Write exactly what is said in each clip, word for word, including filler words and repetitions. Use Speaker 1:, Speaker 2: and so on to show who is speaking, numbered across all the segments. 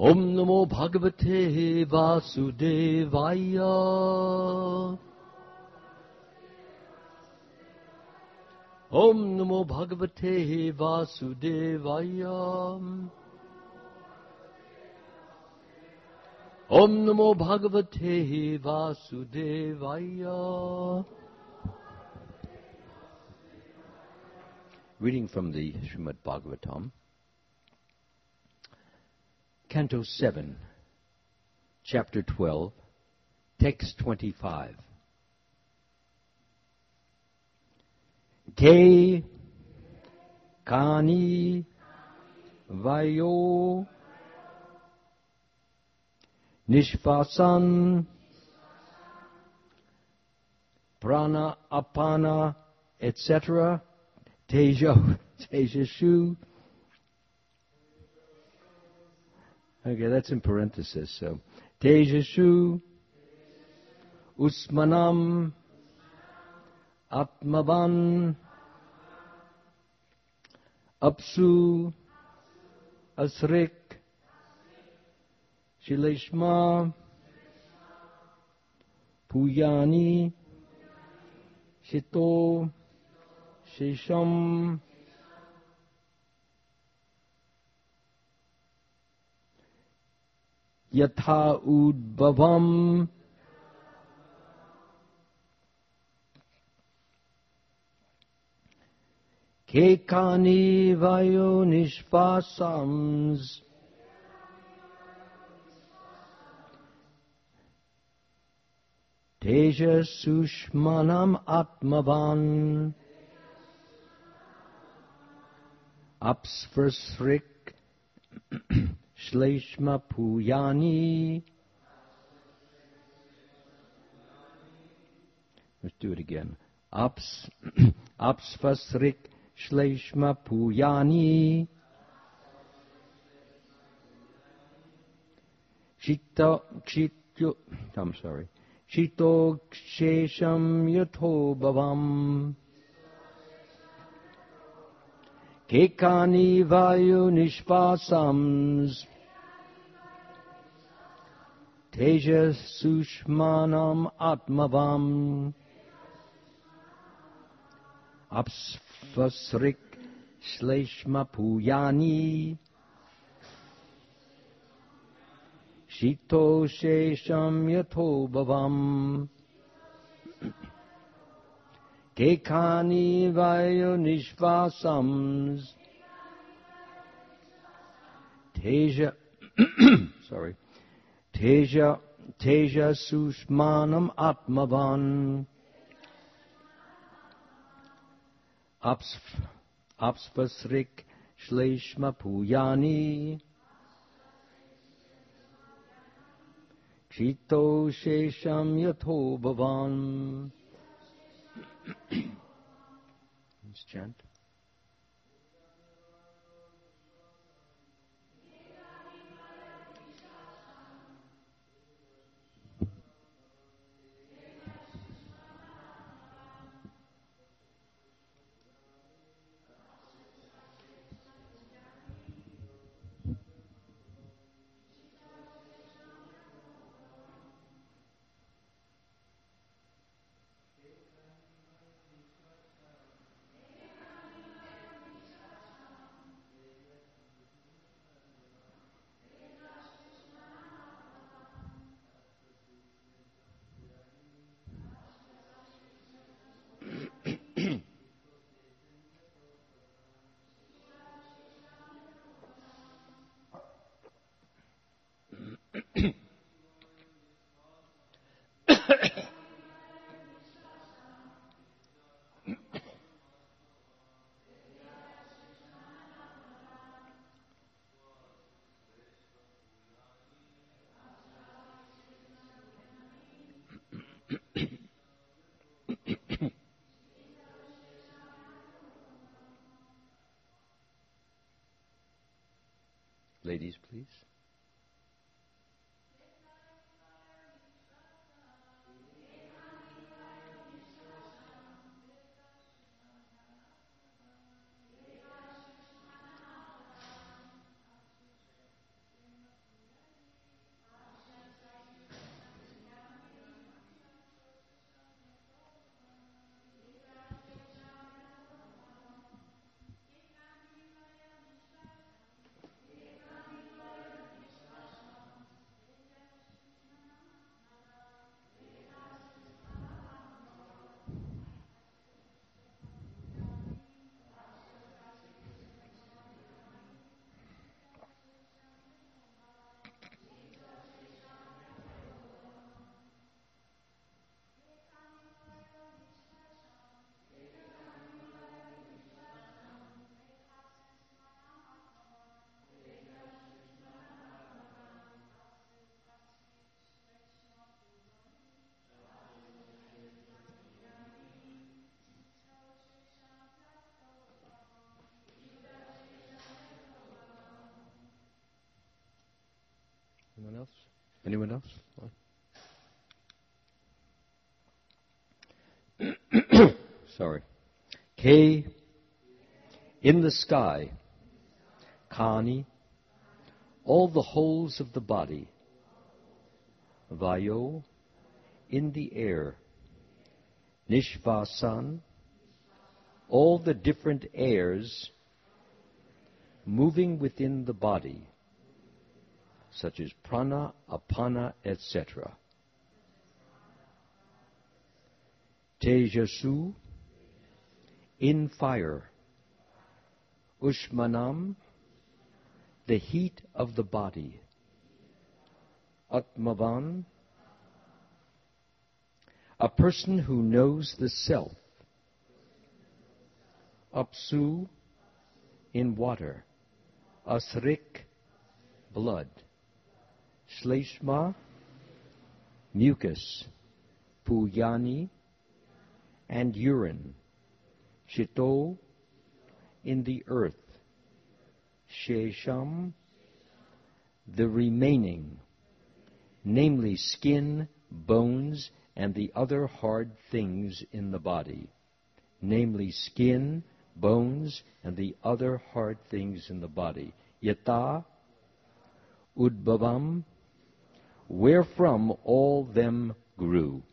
Speaker 1: Om Namo Bhagavate Vasudevaya. Om Namo Bhagavate Vasudevaya. Om Namo Bhagavate Vasudevaya. Reading from the Srimad Bhagavatam, Canto seven, Chapter twelve, Text twenty-five. Ke Kani Vayo Nishvasan Prana Apana, et cetera. Teja, Teja Shu. Okay, that's in parenthesis. So, Teja Shu Usmanam Atmavan Apsu Asrik Shileshma Puyani Shito Shesham Yatha Udbhavam Kekani Vayo Nishvasams Teja Sushmanam Atmavan Apsversrik Shleshma Puyani. Let's do it again. Aps Apsversrik Shleshma Puyani. Chito Chito I'm sorry. Chito Kshesham Yato Bhavam Kekani Vayu Nishvasams Teja Sushmanam Atmavam Apsvasrik Shleshma Puyani Shito Shesham Yato Bhavam Kekani Vayu Nishvasams Teja sorry Teja Teja Sushmanam Atmavan Aps Apsvasrik Shleshma Puyani Chito Shesham Yato Bhavan. Let's chant. Ladies, please. Anyone else? Anyone else? Sorry. K, in the sky. Kani, all the holes of the body. Vayo, in the air. Nishvasan, all the different airs moving within the body, such as prana, apana, et cetera. Tejasu, in fire. Ushmanam, the heat of the body. Atmavan, a person who knows the self. Apsu, in water. Asrik, blood. Shleshma, mucus. Puyani, and urine. Shito, in the earth. Shesham, the remaining, namely skin, bones, and the other hard things in the body. Namely skin, bones, and the other hard things in the body. Yata, udbhavam, wherefrom all them grew.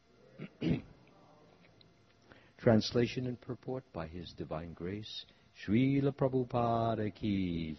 Speaker 1: Translation and purport by His Divine Grace, Srila Prabhupada Ki.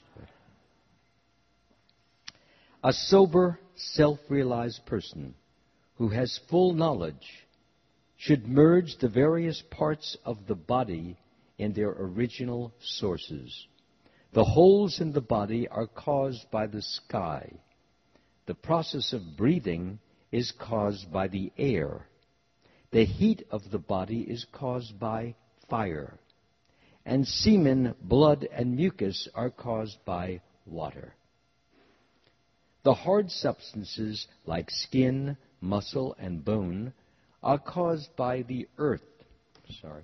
Speaker 1: A sober, self-realized person who has full knowledge should merge the various parts of the body in their original sources. The holes in the body are caused by the sky. The process of breathing is caused by the air. The heat of the body is caused by fire. And semen, blood, and mucus are caused by water. The hard substances like skin, muscle, and bone are caused by the earth. Sorry.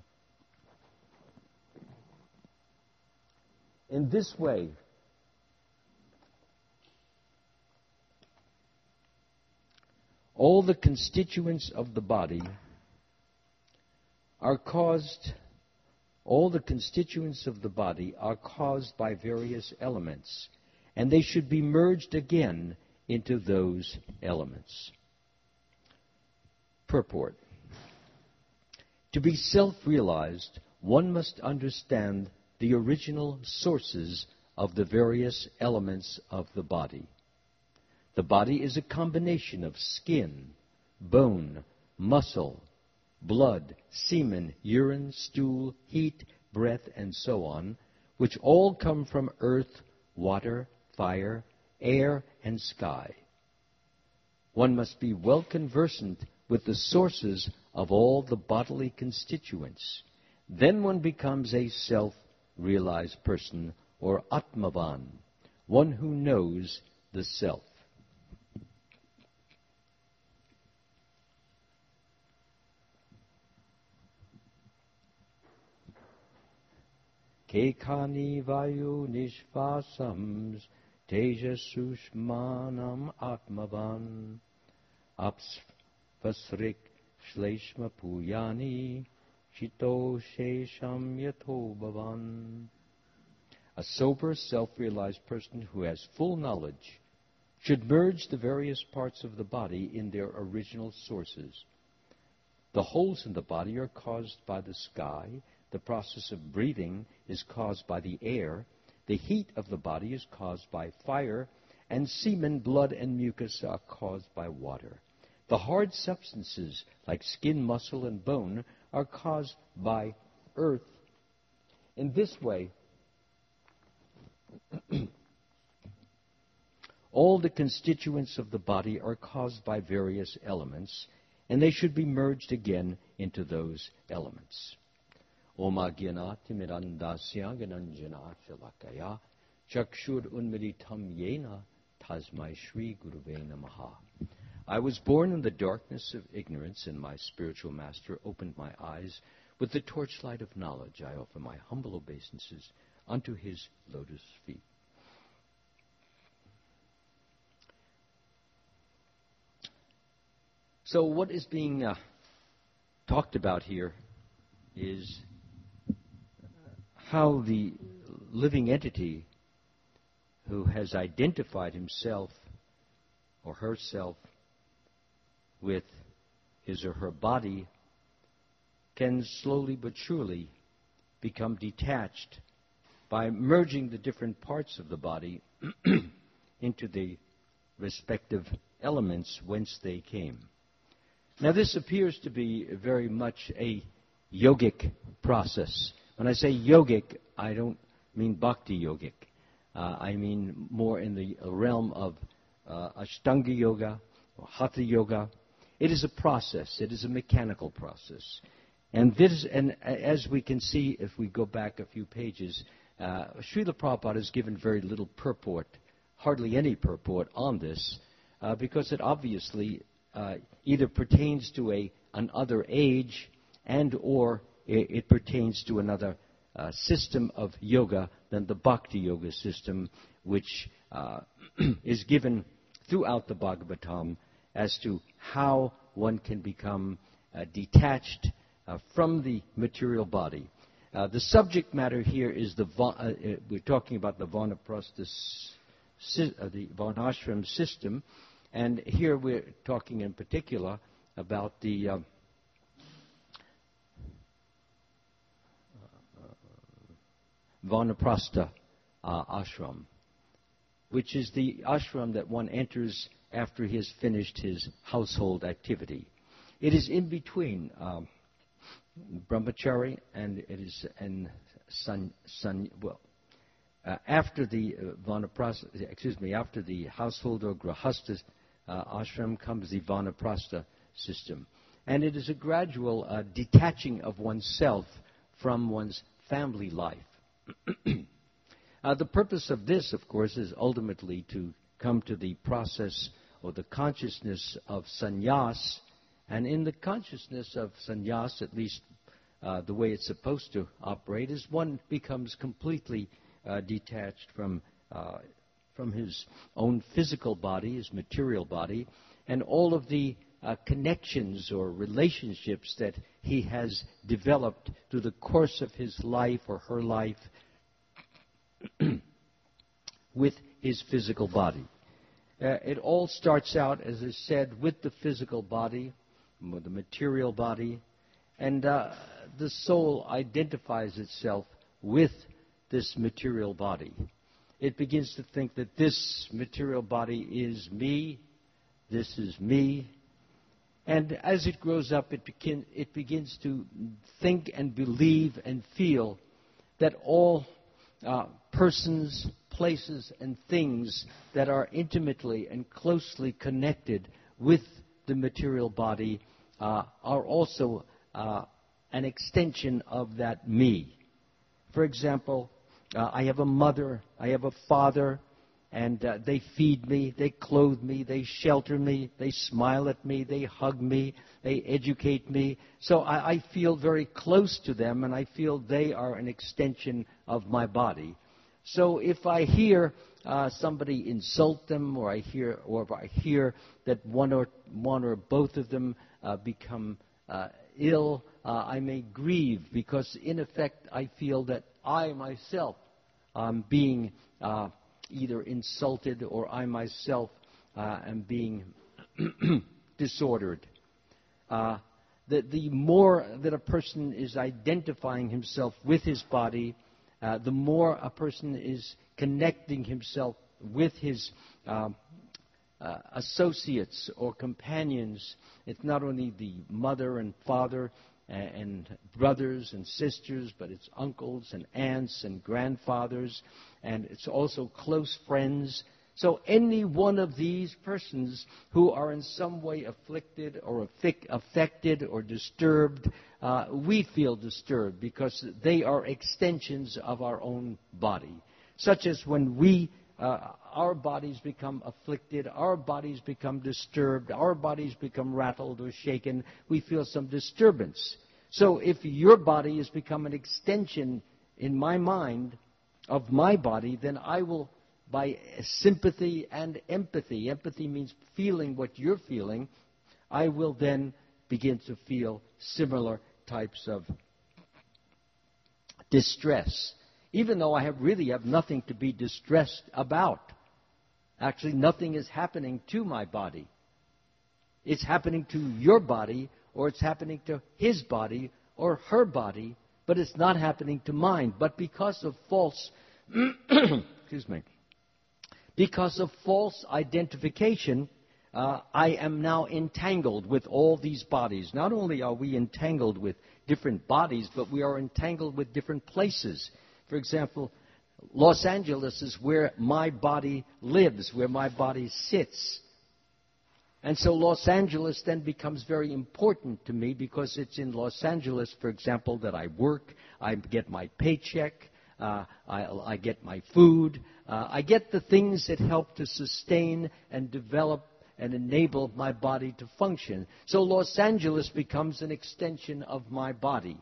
Speaker 1: In this way, all the constituents of the body are caused, all the constituents of the body are caused by various elements, and they should be merged again into those elements. Purport. To be self-realized, one must understand the original sources of the various elements of the body. The body is a combination of skin, bone, muscle, blood, semen, urine, stool, heat, breath, and so on, which all come from earth, water, fire, air, and sky. One must be well conversant with the sources of all the bodily constituents. Then one becomes a self-realized person, or Atmavan, one who knows the self. Kekani vayu nishvasams tejasushmanam atmavan apsvasrik shleshma puyani chito shesham yato bhavan. A sober, self-realized person who has full knowledge should merge the various parts of the body in their original sources. The holes in the body are caused by the sky. The process of breathing is caused by the air. The heat of the body is caused by fire. And semen, blood, and mucus are caused by water. The hard substances, like skin, muscle, and bone, are caused by earth. In this way, all the constituents of the body are caused by various elements, and they should be merged again into those elements. Om Agyanati Mirandasya Gananjana Shalakaya Chakshur Unmilitam Yena Tasmai Shri Guruve Namaha. I was born in the darkness of ignorance, and my spiritual master opened my eyes with the torchlight of knowledge. I offer my humble obeisances unto his lotus feet. So what is being uh, talked about here is how the living entity who has identified himself or herself with his or her body can slowly but surely become detached by merging the different parts of the body into the respective elements whence they came. Now, this appears to be very much a yogic process. When I say yogic, I don't mean bhakti yogic. Uh, I mean more in the realm of uh, Ashtanga yoga or Hatha yoga. It is a process. It is a mechanical process. And this, and as we can see, if we go back a few pages, uh, Srila Prabhupada has given very little purport, hardly any purport on this, uh, because it obviously uh, either pertains to a an other age and or it, it pertains to another uh, system of yoga than the Bhakti Yoga system, which uh, is given throughout the Bhagavatam as to how one can become uh, detached uh, from the material body. Uh, the subject matter here is the va- uh, uh, we're talking about the Vanaprastha, si- uh, the Varnashram system, and here we're talking in particular about the uh, Vanaprastha uh, ashram, which is the ashram that one enters after he has finished his household activity. It is in between um, brahmachari and it is and san, san well uh, after the uh, vanaprastha excuse me after the household or grahastha uh, ashram comes the vanaprastha system, and it is a gradual uh, detaching of oneself from one's family life. uh, the purpose of this, of course, is ultimately to come to the process or the consciousness of sannyas. And in the consciousness of sannyas, at least uh, the way it's supposed to operate, is one becomes completely uh, detached from uh, from his own physical body, his material body, and all of the uh, connections or relationships that he has developed through the course of his life or her life with his physical body. Uh, it all starts out, as I said, with the physical body, with the material body, and uh, the soul identifies itself with this material body. It begins to think that this material body is me, this is me, and as it grows up, it, begin, it begins to think and believe and feel that all uh, persons, places, and things that are intimately and closely connected with the material body uh, are also uh, an extension of that me. For example, uh, I have a mother, I have a father, and uh, they feed me, they clothe me, they shelter me, they smile at me, they hug me, they educate me. So I, I feel very close to them, and I feel they are an extension of my body. So if I hear uh, somebody insult them, or I hear, or if I hear that one or one or both of them uh, become uh, ill, uh, I may grieve because, in effect, I feel that I myself am being uh, either insulted or I myself uh, am being disordered. Uh, the, the more that a person is identifying himself with his body, uh, the more a person is connecting himself with his uh, uh, associates or companions. It's not only the mother and father and brothers and sisters, but it's uncles and aunts and grandfathers, and it's also close friends. So any one of these persons who are in some way afflicted or affected or disturbed, uh, we feel disturbed because they are extensions of our own body. Such as when we, uh, our bodies become afflicted, our bodies become disturbed, our bodies become rattled or shaken, we feel some disturbance. So if your body has become an extension in my mind of my body, then I will, by sympathy and empathy, empathy means feeling what you're feeling, I will then begin to feel similar types of distress, even though I have really have nothing to be distressed about. Actually, nothing is happening to my body. It's happening to your body, or it's happening to his body or her body, but it's not happening to mine. But because of false, excuse me, because of false identification, uh, I am now entangled with all these bodies. Not only are we entangled with different bodies, but we are entangled with different places. For example, Los Angeles is where my body lives, where my body sits. And so Los Angeles then becomes very important to me because it's in Los Angeles, for example, that I work, I get my paycheck, uh, I, I get my food, uh, I get the things that help to sustain and develop and enable my body to function. So Los Angeles becomes an extension of my body.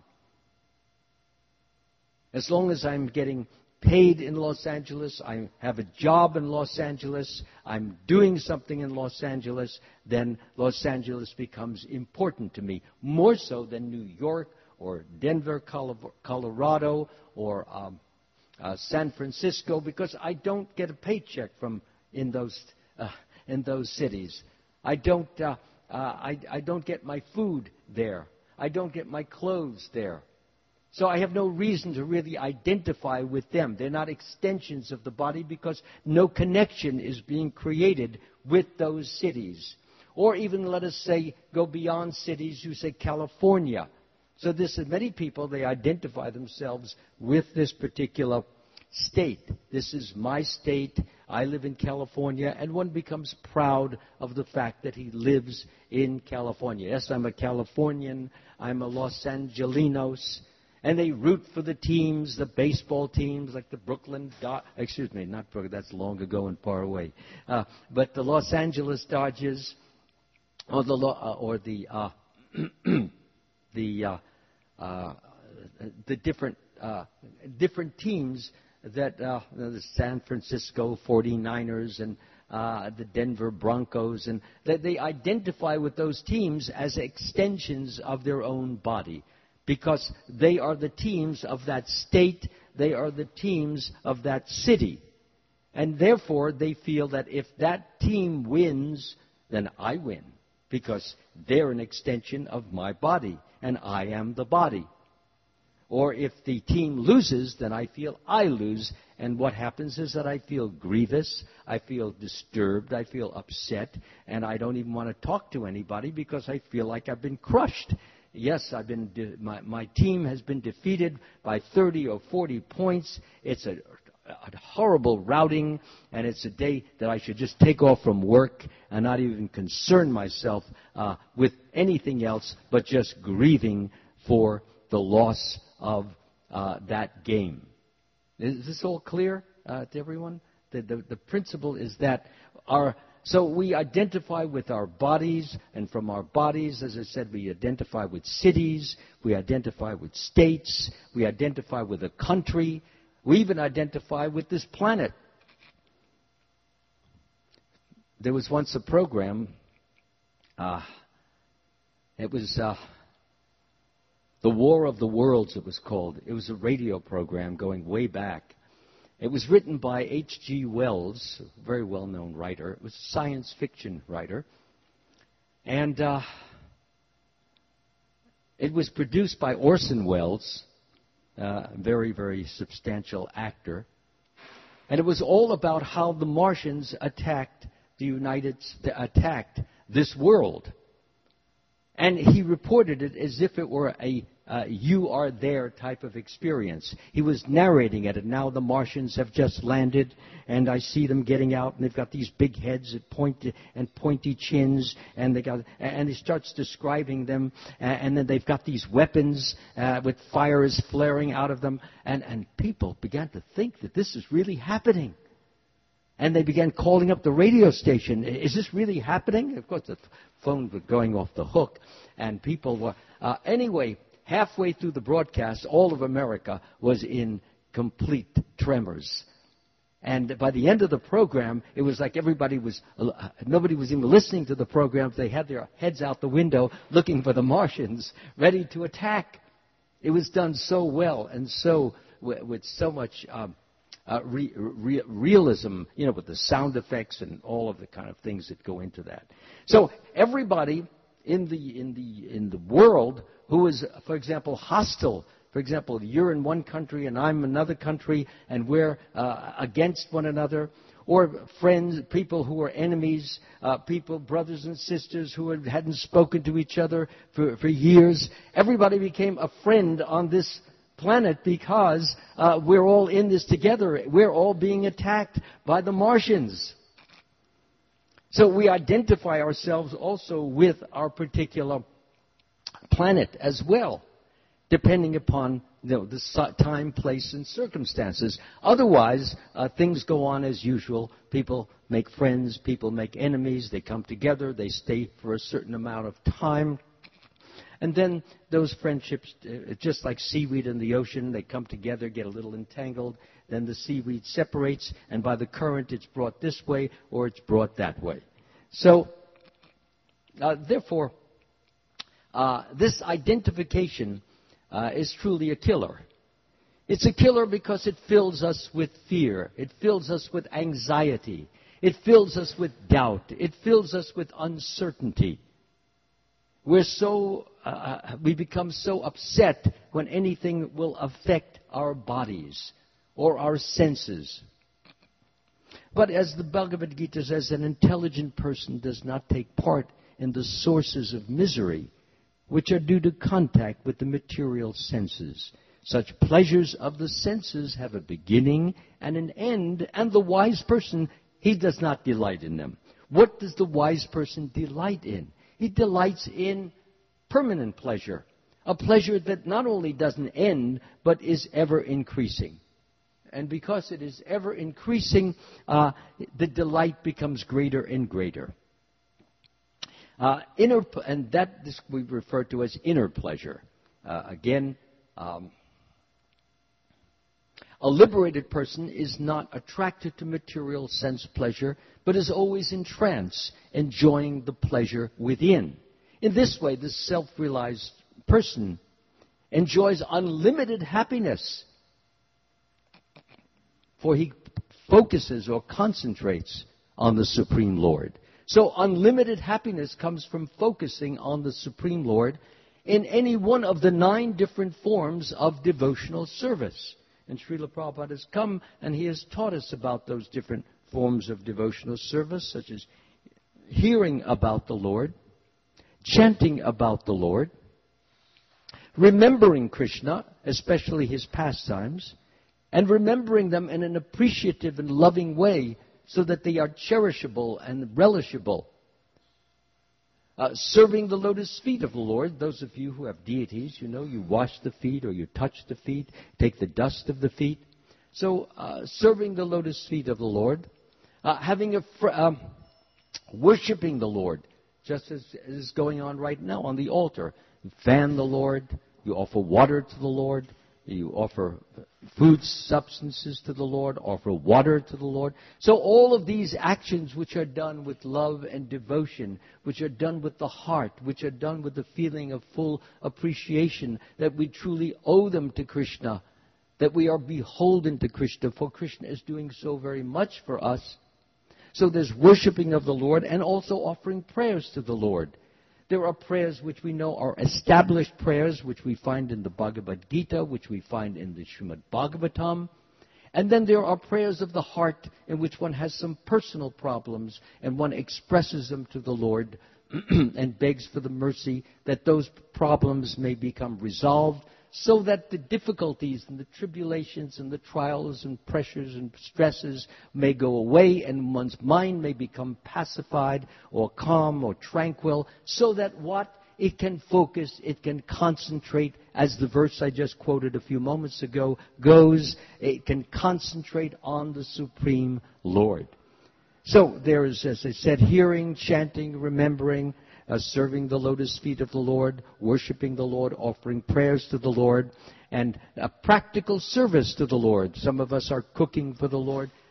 Speaker 1: As long as I'm getting paid in Los Angeles, I have a job in Los Angeles, I'm doing something in Los Angeles, then Los Angeles becomes important to me, more so than New York or Denver, Colorado, or um, uh, San Francisco, because I don't get a paycheck from in those uh, in those cities. I don't uh, uh, I, I don't get my food there. I don't get my clothes there. So I have no reason to really identify with them. They're not extensions of the body because no connection is being created with those cities. Or even, let us say, go beyond cities, you say California. So this is many people, they identify themselves with this particular state. This is my state. I live in California, and one becomes proud of the fact that he lives in California. Yes, I'm a Californian. I'm a Los Angelinos. And they root for the teams, the baseball teams, like the Brooklyn Dodgers. Excuse me, not Brooklyn. That's long ago and far away. Uh, but the Los Angeles Dodgers, or the uh, or the uh, the uh, uh, the different uh, different teams that uh, the San Francisco forty-niners and uh, the Denver Broncos, and that they identify with those teams as extensions of their own body. Because they are the teams of that state, they are the teams of that city. And therefore, they feel that if that team wins, then I win. Because they're an extension of my body, and I am the body. Or if the team loses, then I feel I lose. And what happens is that I feel grievous, I feel disturbed, I feel upset, and I don't even want to talk to anybody because I feel like I've been crushed. Yes, I've been. De- my, my team has been defeated by thirty or forty points. It's a, a horrible routing, and it's a day that I should just take off from work and not even concern myself uh, with anything else but just grieving for the loss of uh, that game. Is this all clear uh, to everyone? The, the, the principle is that our... So we identify with our bodies, and from our bodies, as I said, we identify with cities, we identify with states, we identify with a country, we even identify with this planet. There was once a program, uh, it was uh, The War of the Worlds, it was called. It was a radio program going way back. It was written by H G Wells, a very well-known writer. It was a science fiction writer. And uh, it was produced by Orson Welles, uh, a very, very substantial actor. And it was all about how the Martians attacked the United States, attacked this world. And he reported it as if it were a uh, you are there type of experience. He was narrating it, and now the Martians have just landed, and I see them getting out, and they've got these big heads and pointy, and pointy chins, and they got, and he starts describing them, and, and then they've got these weapons uh, with fires flaring out of them, and, and people began to think that this is really happening. And they began calling up the radio station. Is this really happening? Of course, the phone was going off the hook, and people were... Uh, anyway, halfway through the broadcast, all of America was in complete tremors. And by the end of the program, it was like everybody was, uh, nobody was even listening to the program. They had their heads out the window looking for the Martians, ready to attack. It was done so well and so, w- with so much um, uh, re- re- realism, you know, with the sound effects and all of the kind of things that go into that. So everybody in the, in the, in the world who was, for example, hostile. For example, you're in one country and I'm another country and we're uh, against one another. Or friends, people who are enemies, uh, people, brothers and sisters who hadn't spoken to each other for, for years. Everybody became a friend on this planet because uh, we're all in this together. We're all being attacked by the Martians. So we identify ourselves also with our particular planet as well, depending upon, you know, the time, place, and circumstances. Otherwise, uh, things go on as usual. People make friends, people make enemies, they come together, they stay for a certain amount of time. And then those friendships, uh, just like seaweed in the ocean, they come together, get a little entangled, then the seaweed separates, and by the current it's brought this way or it's brought that way. So, uh, therefore, uh, this identification Uh, is truly a killer. It's a killer because it fills us with fear. It fills us with anxiety. It fills us with doubt. It fills us with uncertainty. We're so, uh, we become so upset when anything will affect our bodies or our senses. But as the Bhagavad Gita says, an intelligent person does not take part in the sources of misery, which are due to contact with the material senses. Such pleasures of the senses have a beginning and an end, and the wise person, he does not delight in them. What does the wise person delight in? He delights in permanent pleasure, a pleasure that not only doesn't end, but is ever increasing. And because it is ever increasing, uh, the delight becomes greater and greater. Uh, inner, and that this we refer to as inner pleasure. Uh, again, um, a liberated person is not attracted to material sense pleasure, but is always in trance, enjoying the pleasure within. In this way, the self-realized person enjoys unlimited happiness, for he focuses or concentrates on the Supreme Lord. So unlimited happiness comes from focusing on the Supreme Lord in any one of the nine different forms of devotional service. And Srila Prabhupada has come and he has taught us about those different forms of devotional service, such as hearing about the Lord, chanting about the Lord, remembering Krishna, especially his pastimes, and remembering them in an appreciative and loving way, so that they are cherishable and relishable. Uh, serving the lotus feet of the Lord. Those of you who have deities, you know, you wash the feet or you touch the feet, take the dust of the feet. So, uh, serving the lotus feet of the Lord. Uh, having a, fr- um, worshiping the Lord, just as is going on right now on the altar. You fan the Lord, you offer water to the Lord, you offer food substances to the Lord, offer water to the Lord. So all of these actions which are done with love and devotion, which are done with the heart, which are done with the feeling of full appreciation, that we truly owe them to Krishna, that we are beholden to Krishna, for Krishna is doing so very much for us. So there's worshiping of the Lord and also offering prayers to the Lord. There are prayers which we know are established prayers, which we find in the Bhagavad Gita, which we find in the Srimad Bhagavatam. And then there are prayers of the heart in which one has some personal problems and one expresses them to the Lord and begs for the mercy that those problems may become resolved, so that the difficulties and the tribulations and the trials and pressures and stresses may go away and one's mind may become pacified or calm or tranquil, so that what it can focus, it can concentrate, as the verse I just quoted a few moments ago goes, it can concentrate on the Supreme Lord. So there is, as I said, hearing, chanting, remembering, Uh, serving the lotus feet of the Lord, worshiping the Lord, offering prayers to the Lord, and a practical service to the Lord. Some of us are cooking for the Lord.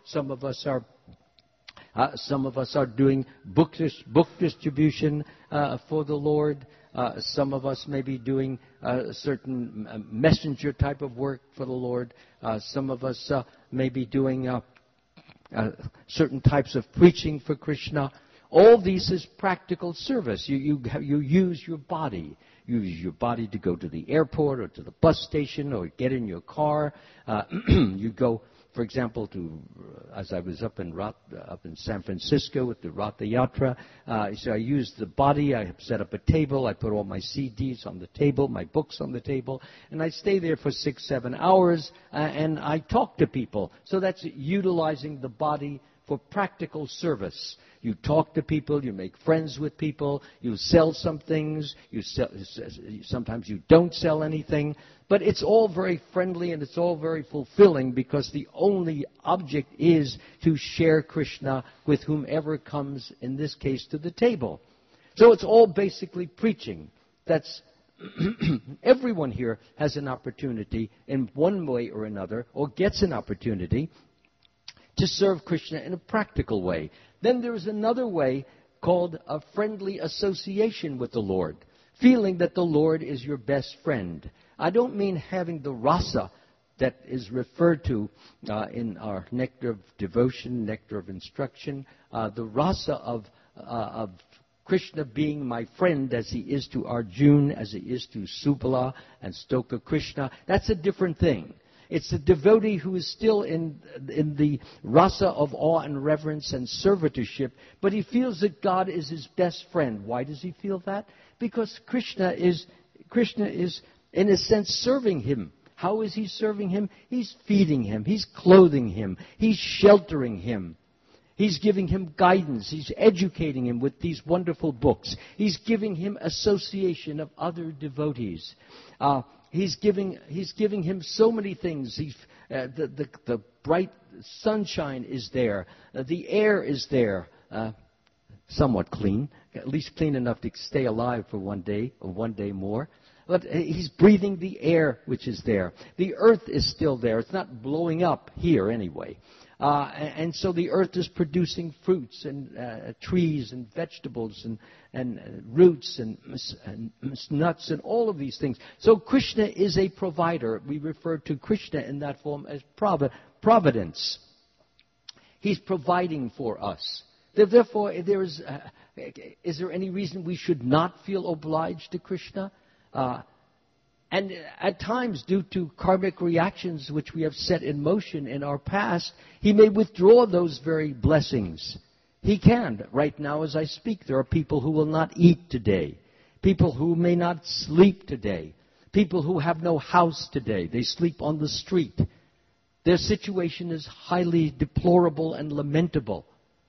Speaker 1: Some of us are Uh, some of us are doing book, dis- book distribution uh, for the Lord. Uh, some of us may be doing uh, certain uh, messenger type of work for the Lord. Uh, some of us uh, may be doing uh, uh, certain types of preaching for Krishna. All these is practical service. You, you, have, you use your body. You use your body to go to the airport or to the bus station or get in your car. Uh, you go, for example, to uh, as I was up in Rat, uh, up in San Francisco with the Ratha Yatra, uh, so I used the body. I set up a table. I put all my C Ds on the table, my books on the table, and I stay there for six, seven hours, uh, and I talk to people. So that's utilizing the body for practical service. You talk to people, you make friends with people, you sell some things, you sell, sometimes you don't sell anything, but it's all very friendly and it's all very fulfilling because the only object is to share Krishna with whomever comes, in this case, to the table. So it's all basically preaching. That's everyone here has an opportunity in one way or another, or gets an opportunity to serve Krishna in a practical way. Then there is another way called a friendly association with the Lord, feeling that the Lord is your best friend. I don't mean having the rasa that is referred to uh, in our nectar of devotion, nectar of instruction, uh, the rasa of, uh, of Krishna being my friend as he is to Arjuna, as he is to Subala and Stoka Krishna. That's a different thing. It's a devotee who is still in, in the rasa of awe and reverence and servitorship, but he feels that God is his best friend. Why does he feel that? Because Krishna is, Krishna is, in a sense, serving him. How is he serving him? He's feeding him. He's clothing him. He's sheltering him. He's giving him guidance. He's educating him with these wonderful books. He's giving him association of other devotees. Uh, He's giving, he's giving him so many things. He's, uh, the, the, the bright sunshine is there. Uh, the air is there. Uh, somewhat clean. At least clean enough to stay alive for one day or one day more. But he's breathing the air which is there. The earth is still there. It's not blowing up here anyway. Uh, and, and so the earth is producing fruits and uh, trees and vegetables and, and uh, roots and, and nuts and all of these things. So Krishna is a provider. We refer to Krishna in that form as provi- providence. He's providing for us. Therefore, there is, uh, is there any reason we should not feel obliged to Krishna? Uh, And at times, due to karmic reactions which we have set in motion in our past, he may withdraw those very blessings. He can. Right now as I speak, there are people who will not eat today. People who may not sleep today. People who have no house today. They sleep on the street. Their situation is highly deplorable and lamentable.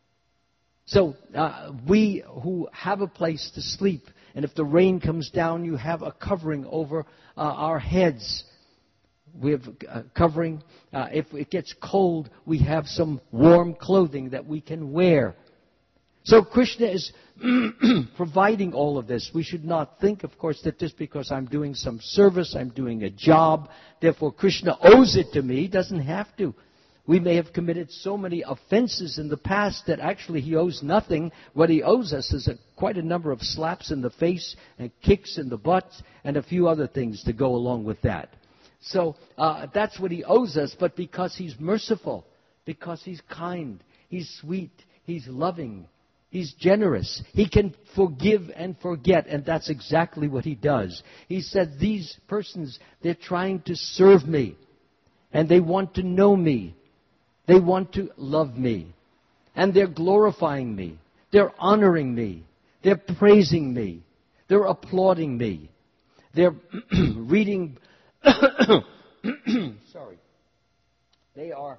Speaker 1: So uh, we who have a place to sleep, and if the rain comes down, you have a covering over uh, our heads. We have a covering. Uh, if it gets cold, we have some warm clothing that we can wear. So Krishna is providing all of this. We should not think, of course, that just because I'm doing some service, I'm doing a job, therefore Krishna owes it to me. He doesn't have to. We may have committed so many offenses in the past that actually he owes nothing. What he owes us is a, quite a number of slaps in the face and kicks in the butt and a few other things to go along with that. So uh, that's what he owes us, but because he's merciful, because he's kind, he's sweet, he's loving, he's generous, he can forgive and forget, and that's exactly what he does. He said, these persons, they're trying to serve me, and they want to know me. They want to love me. And they're glorifying me. They're honoring me. They're praising me. They're applauding me. They're reading... sorry. They are...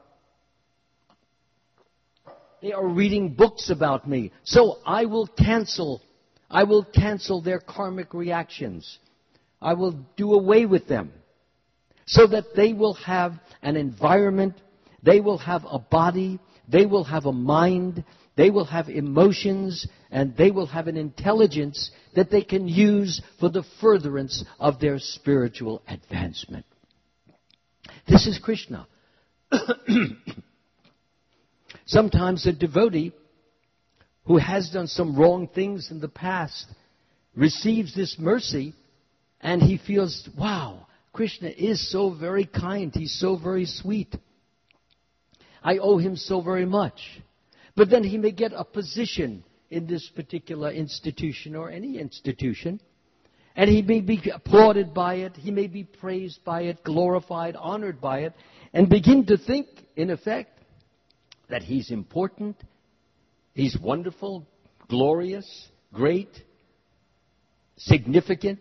Speaker 1: They are reading books about me. So I will cancel. I will cancel their karmic reactions. I will do away with them. So that they will have an environment, they will have a body, they will have a mind, they will have emotions, and they will have an intelligence that they can use for the furtherance of their spiritual advancement. This is Krishna. Sometimes a devotee who has done some wrong things in the past receives this mercy and he feels, wow, Krishna is so very kind. He's so very sweet. I owe him so very much. But then he may get a position in this particular institution or any institution, and he may be applauded by it, he may be praised by it, glorified, honored by it, and begin to think, in effect, that he's important, he's wonderful, glorious, great, significant.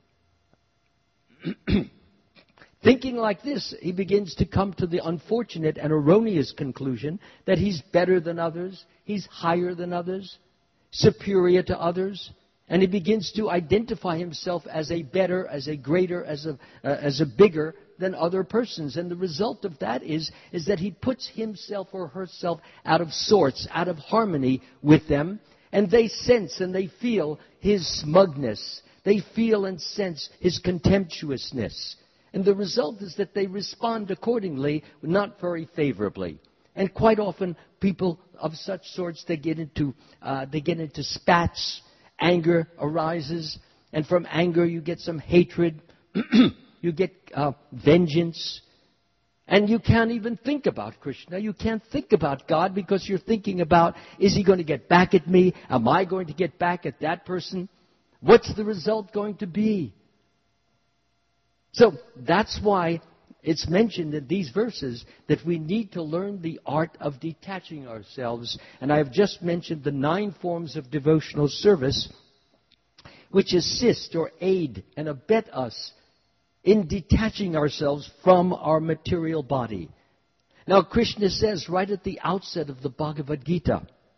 Speaker 1: Thinking like this, he begins to come to the unfortunate and erroneous conclusion that he's better than others, he's higher than others, superior to others, and he begins to identify himself as a better, as a greater, as a, uh, as a bigger than other persons. And the result of that is, is that he puts himself or herself out of sorts, out of harmony with them, and they sense and they feel his smugness. They feel and sense his contemptuousness. And the result is that they respond accordingly, not very favorably. And quite often, people of such sorts, they get into uh, they get into spats. Anger arises, and from anger you get some hatred. You get uh, vengeance, and you can't even think about Krishna. You can't think about God because you're thinking about: is he going to get back at me? Am I going to get back at that person? What's the result going to be? So that's why it's mentioned in these verses that we need to learn the art of detaching ourselves. And I have just mentioned the nine forms of devotional service which assist or aid and abet us in detaching ourselves from our material body. Now, Krishna says right at the outset of the Bhagavad Gita,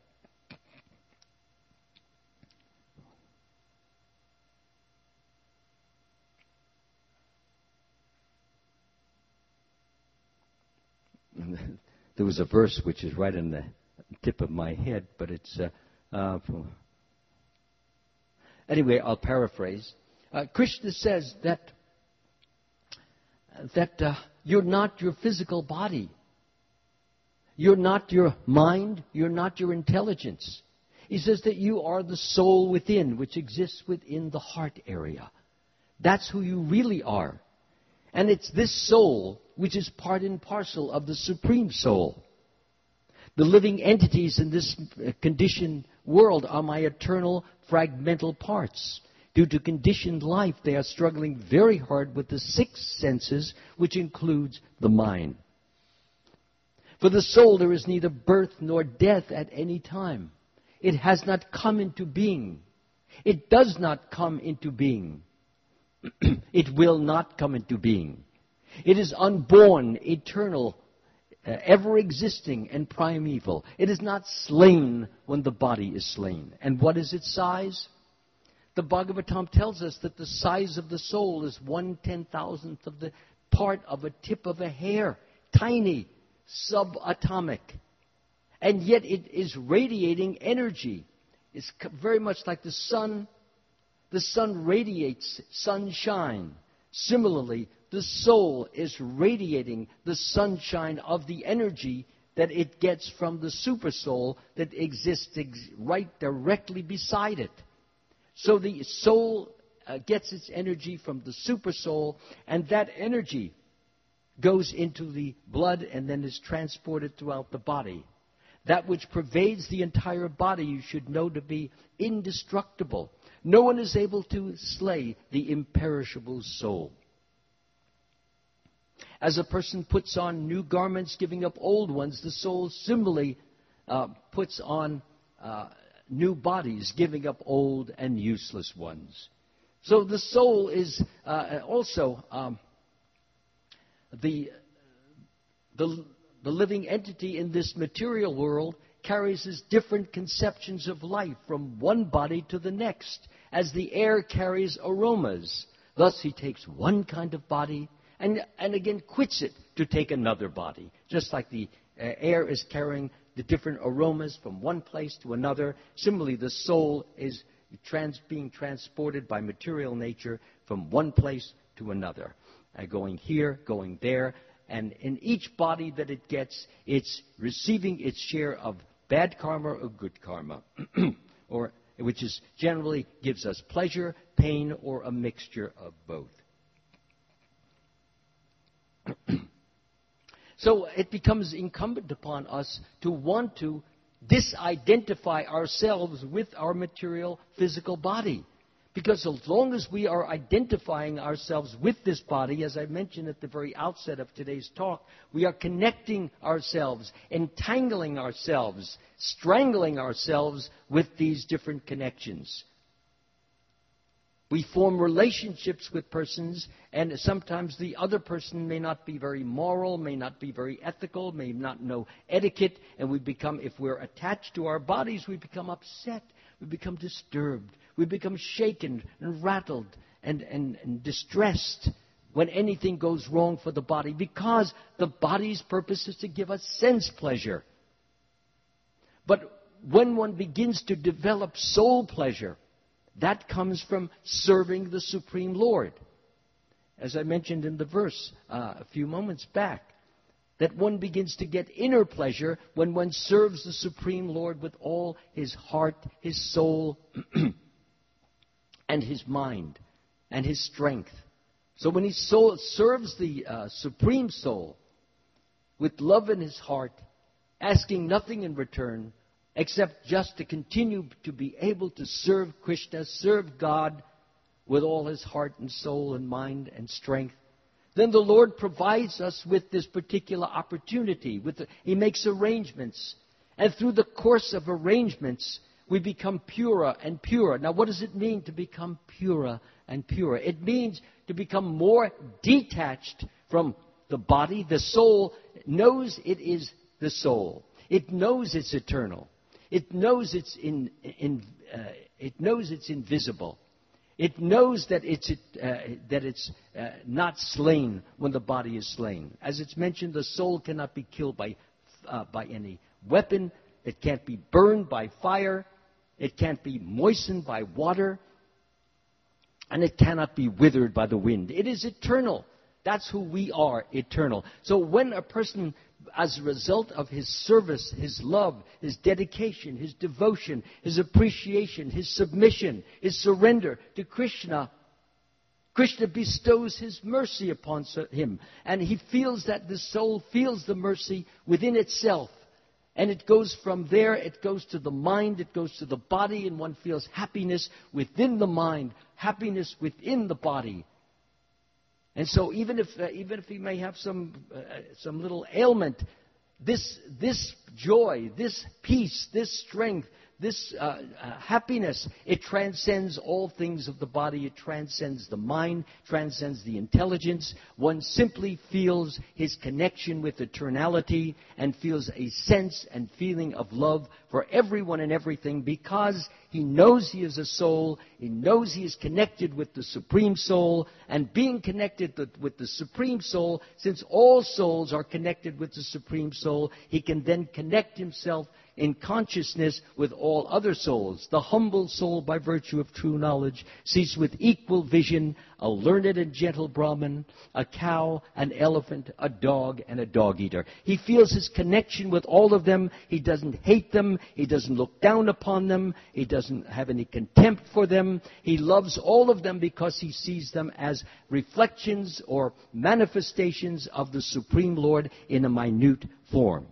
Speaker 1: there was a verse which is right on the tip of my head, but it's... Uh, uh, anyway, I'll paraphrase. Uh, Krishna says that, that uh, you're not your physical body. You're not your mind. You're not your intelligence. He says that you are the soul within, which exists within the heart area. That's who you really are. And it's this soul which is part and parcel of the Supreme Soul. The living entities in this conditioned world are my eternal fragmental parts. Due to conditioned life, they are struggling very hard with the six senses, which includes the mind. For the soul, there is neither birth nor death at any time. It has not come into being. It does not come into being. It will not come into being. It is unborn, eternal, uh, ever-existing, and primeval. It is not slain when the body is slain. And what is its size? The Bhagavatam tells us that the size of the soul is one ten-thousandth of the part of a tip of a hair. Tiny, subatomic. And yet it is radiating energy. It's very much like the sun. The sun radiates sunshine. Similarly, the soul is radiating the sunshine of the energy that it gets from the supersoul that exists ex- right directly beside it. So the soul uh, gets its energy from the supersoul, and that energy goes into the blood and then is transported throughout the body. That which pervades the entire body you should know to be indestructible. No one is able to slay the imperishable soul. As a person puts on new garments, giving up old ones, the soul similarly uh, puts on uh, new bodies, giving up old and useless ones. So the soul is uh, also um, the, the, the living entity in this material world carries his different conceptions of life from one body to the next, as the air carries aromas. Thus he takes one kind of body and, and again quits it to take another body. Just like the uh, air is carrying the different aromas from one place to another, similarly the soul is trans, being transported by material nature from one place to another. Uh, going here, going there, and in each body that it gets, it's receiving its share of bad karma or good karma, or which is generally gives us pleasure, pain, or a mixture of both. So it becomes incumbent upon us to want to disidentify ourselves with our material physical body. Because as long as we are identifying ourselves with this body, as I mentioned at the very outset of today's talk, we are connecting ourselves, entangling ourselves, strangling ourselves with these different connections. We form relationships with persons, and sometimes the other person may not be very moral, may not be very ethical, may not know etiquette, and we become, if we're attached to our bodies, we become upset, we become disturbed, we become shaken and rattled and, and, and distressed when anything goes wrong for the body, because the body's purpose is to give us sense pleasure. But when one begins to develop soul pleasure, that comes from serving the Supreme Lord. As I mentioned in the verse uh, a few moments back, that one begins to get inner pleasure when one serves the Supreme Lord with all his heart, his soul, and his mind, and his strength. So when he soul, serves the uh, Supreme Soul with love in his heart, asking nothing in return, except just to continue to be able to serve Krishna, serve God with all his heart and soul and mind and strength, then the Lord provides us with this particular opportunity. With the, he makes arrangements. And through the course of arrangements, we become purer and purer. Now, what does it mean to become purer and purer? It means to become more detached from the body. The soul knows it is the soul. It knows it's eternal. It knows it's in, in uh, it knows it's invisible. It knows that it's uh, that it's uh, not slain when the body is slain. As it's mentioned, the soul cannot be killed by uh, by any weapon. It can't be burned by fire. It can't be moistened by water. And it cannot be withered by the wind. It is eternal. That's who we are, eternal. So when a person, as a result of his service, his love, his dedication, his devotion, his appreciation, his submission, his surrender to Krishna, Krishna bestows his mercy upon him. And he feels that the soul feels the mercy within itself. And it goes from there, it goes to the mind, it goes to the body, and one feels happiness within the mind, happiness within the body. And so even if uh, even if he may have some uh, some little ailment, this this joy, this peace, this strength, this uh, uh, happiness, it transcends all things of the body. It transcends the mind, transcends the intelligence. One simply feels his connection with eternality and feels a sense and feeling of love for everyone and everything, because he knows he is a soul. He knows he is connected with the Supreme Soul. And being connected with the Supreme Soul, since all souls are connected with the Supreme Soul, he can then connect himself in consciousness with all other souls. The humble soul, by virtue of true knowledge, sees with equal vision a learned and gentle Brahmin, a cow, an elephant, a dog, and a dog-eater. He feels his connection with all of them. He doesn't hate them. He doesn't look down upon them. He doesn't have any contempt for them. He loves all of them because he sees them as reflections or manifestations of the Supreme Lord in a minute form.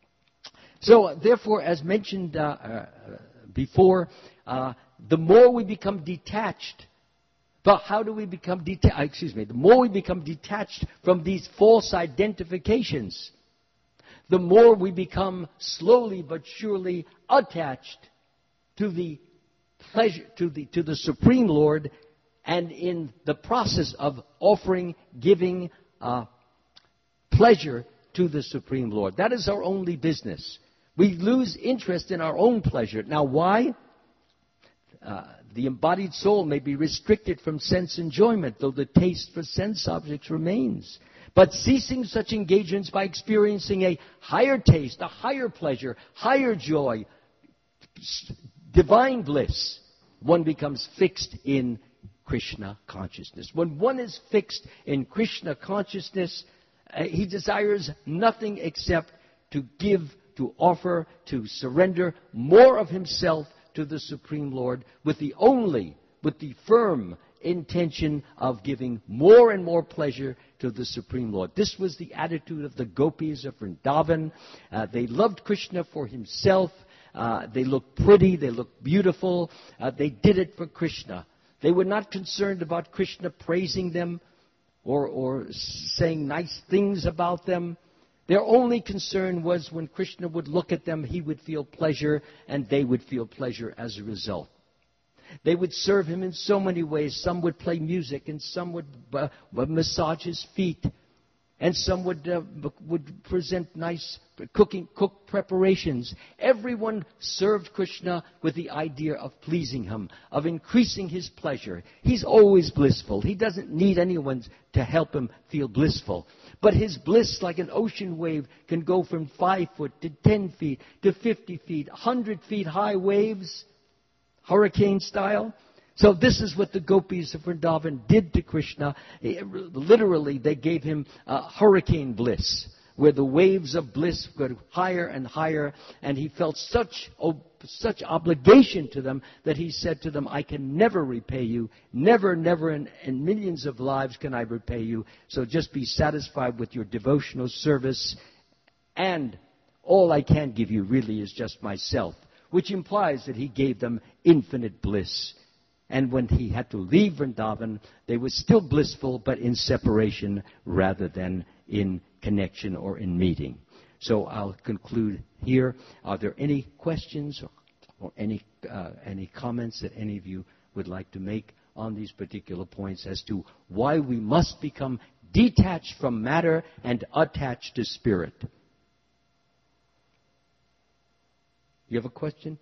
Speaker 1: So, therefore, as mentioned uh, uh, before, uh, the more we become detached, but how do we become detached? Excuse me. The more we become detached from these false identifications, the more we become slowly but surely attached to the pleasure, to the to the Supreme Lord, and in the process of offering, giving uh, pleasure to the Supreme Lord. That is our only business. We lose interest in our own pleasure. Now, why? Uh, the embodied soul may be restricted from sense enjoyment, though the taste for sense objects remains. But ceasing such engagements by experiencing a higher taste, a higher pleasure, higher joy, divine bliss, one becomes fixed in Krishna consciousness. When one is fixed in Krishna consciousness, Uh, he desires nothing except to give, to offer, to surrender more of himself to the Supreme Lord with the only, with the firm intention of giving more and more pleasure to the Supreme Lord. This was the attitude of the gopis of Vrindavan. Uh, they loved Krishna for himself. Uh, they looked pretty. They looked beautiful. Uh, they did it for Krishna. They were not concerned about Krishna praising them or, or saying nice things about them. Their only concern was when Krishna would look at them, he would feel pleasure, and they would feel pleasure as a result. They would serve him in so many ways. Some would play music, and some would uh, massage his feet, and some would uh, would present nice cooking cooked preparations. Everyone served Krishna with the idea of pleasing him, of increasing his pleasure. He's always blissful. He doesn't need anyone to help him feel blissful. But his bliss, like an ocean wave, can go from five foot to ten feet to fifty feet, one hundred feet high waves, hurricane style. So this is what the gopis of Vrindavan did to Krishna. Literally, they gave him uh, hurricane bliss, where the waves of bliss go higher and higher, and he felt such oh, such obligation to them that he said to them, I can never repay you. Never, never in, in millions of lives can I repay you. So just be satisfied with your devotional service, and all I can give you really is just myself, which implies that he gave them infinite bliss. And when he had to leave Vrindavan, they were still blissful, but in separation rather than in connection or in meeting. So I'll conclude here. Are there any questions or, or any uh, any comments that any of you would like to make on these particular points as to why we must become detached from matter and attached to spirit? You have a question?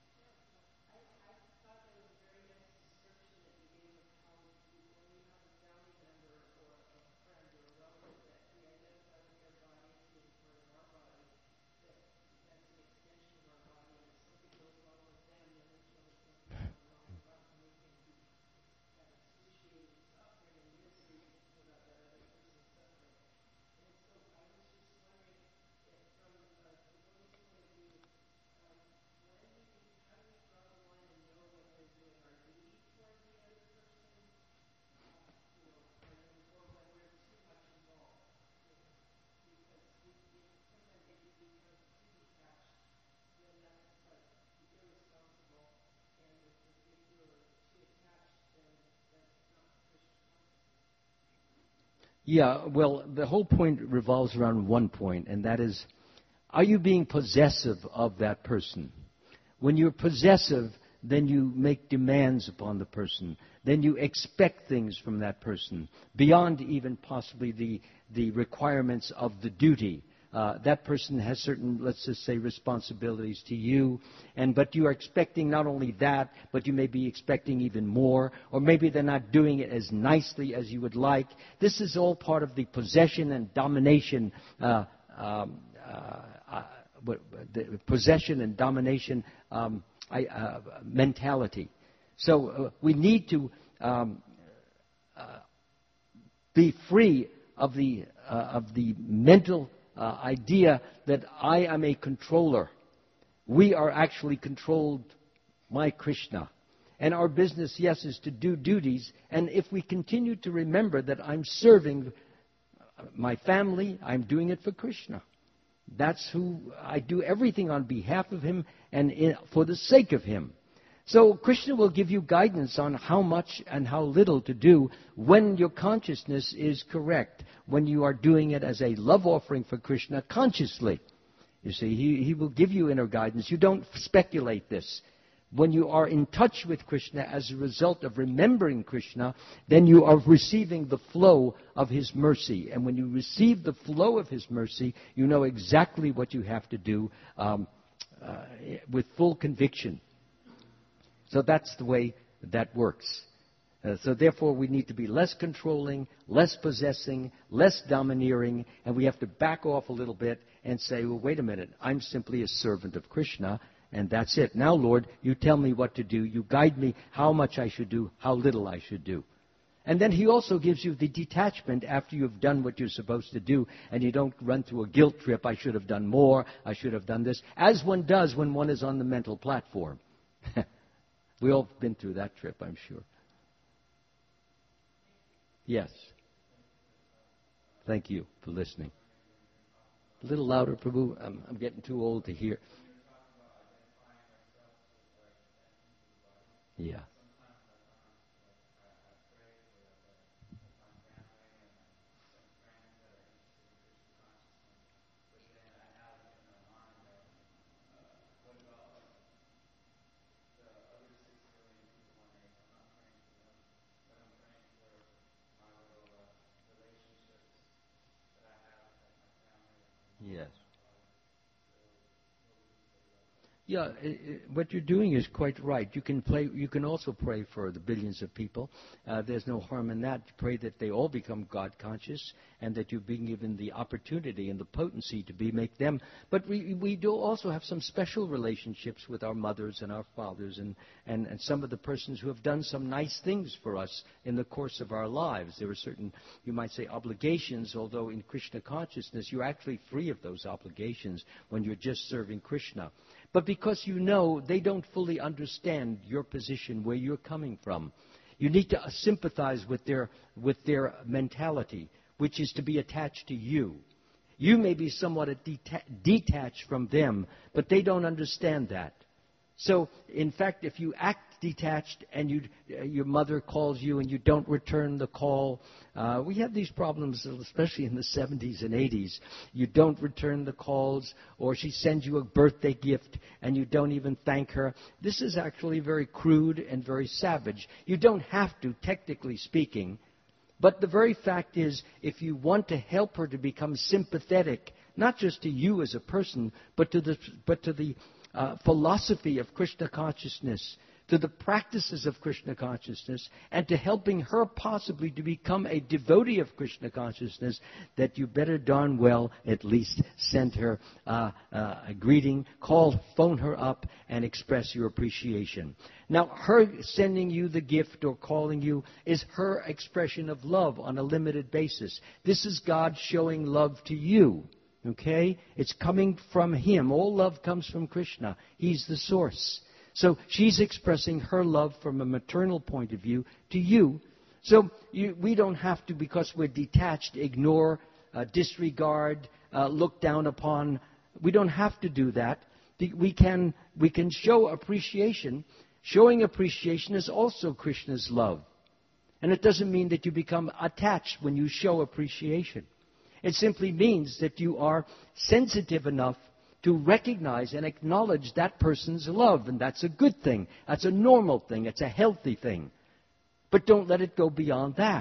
Speaker 1: Yeah, well, the whole point revolves around one point, and that is, are you being possessive of that person? When you're possessive, then you make demands upon the person. Then you expect things from that person, beyond even possibly the, the requirements of the duty. Uh, that person has certain, let's just say, responsibilities to you, and but you are expecting not only that, but you may be expecting even more, or maybe they're not doing it as nicely as you would like. This is all part of the possession and domination, uh, um, uh, uh, the possession and domination um, I, uh, mentality. So uh, we need to um, uh, be free of the uh, of the mental Uh, idea that I am a controller. We are actually controlled by Krishna. And our business, yes, is to do duties. And if we continue to remember that I'm serving my family, I'm doing it for Krishna. That's who I do everything on behalf of him and in, for the sake of him. So Krishna will give you guidance on how much and how little to do when your consciousness is correct, when you are doing it as a love offering for Krishna consciously. You see, he, he will give you inner guidance. You don't speculate this. When you are in touch with Krishna as a result of remembering Krishna, then you are receiving the flow of his mercy. And when you receive the flow of his mercy, you know exactly what you have to do um, uh, with full conviction. So that's the way that works. Uh, so therefore, we need to be less controlling, less possessing, less domineering, and we have to back off a little bit and say, well, wait a minute, I'm simply a servant of Krishna, and that's it. Now, Lord, you tell me what to do. You guide me how much I should do, how little I should do. And then He also gives you the detachment after you've done what you're supposed to do, and you don't run through a guilt trip, I should have done more, I should have done this, as one does when one is on the mental platform. We all been through that trip, I'm sure. Yes. Thank you for listening. A little louder, Prabhu. I'm, I'm getting too old to hear. Yeah. Yes. Yeah, i i what you're doing is quite right. You can play. You can also pray for the billions of people. Uh, there's no harm in that. Pray that they all become God conscious, and that you're being given the opportunity and the potency to be make them. But we we do also have some special relationships with our mothers and our fathers, and and and some of the persons who have done some nice things for us in the course of our lives. There are certain, you might say, obligations. Although in Krishna consciousness, you're actually free of those obligations when you're just serving Krishna. But because you know they don't fully understand your position, where you're coming from, you need to sympathize with their with their mentality, which is to be attached to you. You may be somewhat deta- detached from them, but they don't understand that. So, in fact, if you act detached and you, uh, your mother calls you and you don't return the call, uh, we had these problems, especially in the seventies and eighties. You don't return the calls, or she sends you a birthday gift and you don't even thank her. This is actually very crude and very savage. You don't have to, technically speaking, but the very fact is, if you want to help her to become sympathetic, not just to you as a person, but to the but to the Uh, philosophy of Krishna consciousness, to the practices of Krishna consciousness, and to helping her possibly to become a devotee of Krishna consciousness, that you better darn well at least send her uh, uh, a greeting, call, phone her up, and express your appreciation. Now, her sending you the gift or calling you is her expression of love on a limited basis. This is God showing love to you. Okay? It's coming from Him. All love comes from Krishna. He's the source. So she's expressing her love from a maternal point of view to you. So you, we don't have to, because we're detached, ignore, uh, disregard, uh, look down upon. We don't have to do that. We can, we can show appreciation. Showing appreciation is also Krishna's love. And it doesn't mean that you become attached when you show appreciation. It simply means that you are sensitive enough to recognize and acknowledge that person's love. And that's a good thing. That's a normal thing. It's a healthy thing. But don't let it go beyond that.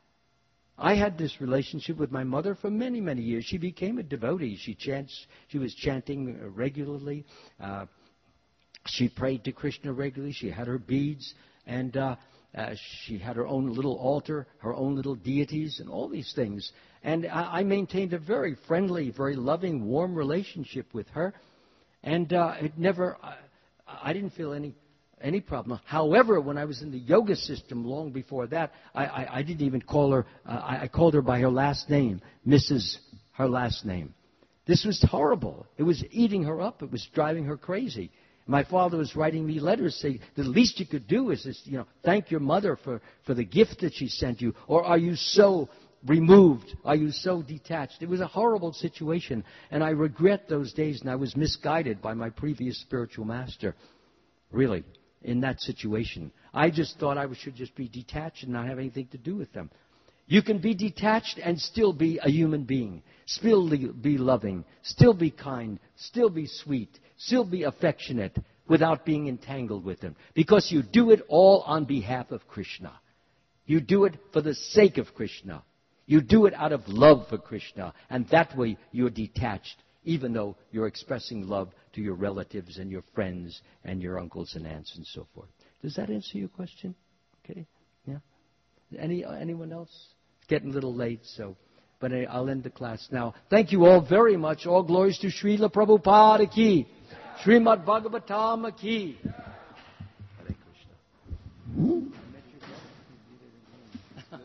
Speaker 1: I had this relationship with my mother for many, many years. She became a devotee. She chants, she was chanting regularly. Uh, she prayed to Krishna regularly. She had her beads. And uh, uh, she had her own little altar, her own little deities, and all these things. And I, I maintained a very friendly, very loving, warm relationship with her. And uh, it never, uh, I didn't feel any any problem. However, when I was in the yoga system long before that, I, I, I didn't even call her, uh, I, I called her by her last name, Missus her last name. This was horrible. It was eating her up. It was driving her crazy. My father was writing me letters saying, the least you could do is, just, you know, thank your mother for, for the gift that she sent you. Or are you so removed? Are you so detached? It was a horrible situation. And I regret those days, and I was misguided by my previous spiritual master. Really, in that situation. I just thought I should just be detached and not have anything to do with them. You can be detached and still be a human being. Still be loving. Still be kind. Still be sweet. Still be affectionate without being entangled with them. Because you do it all on behalf of Krishna. You do it for the sake of Krishna. You do it out of love for Krishna. And that way you're detached, even though you're expressing love to your relatives and your friends and your uncles and aunts and so forth. Does that answer your question? Okay? Yeah? Any anyone else? It's getting a little late, so... But I'll end the class now. Thank you all very much. All glories to Srila Prabhupada ki. Srimad Bhagavatam ki. Hare Krishna.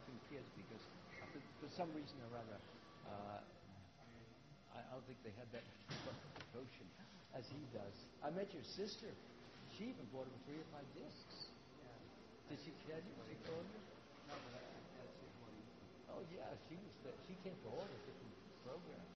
Speaker 1: helping kids because uh, for, for some reason or other, uh, I don't think they had that devotion as he does. I met your sister. She even bought him three or five discs. Did she tell you? She told you? Oh yeah, she was. The, she came to all the different programs.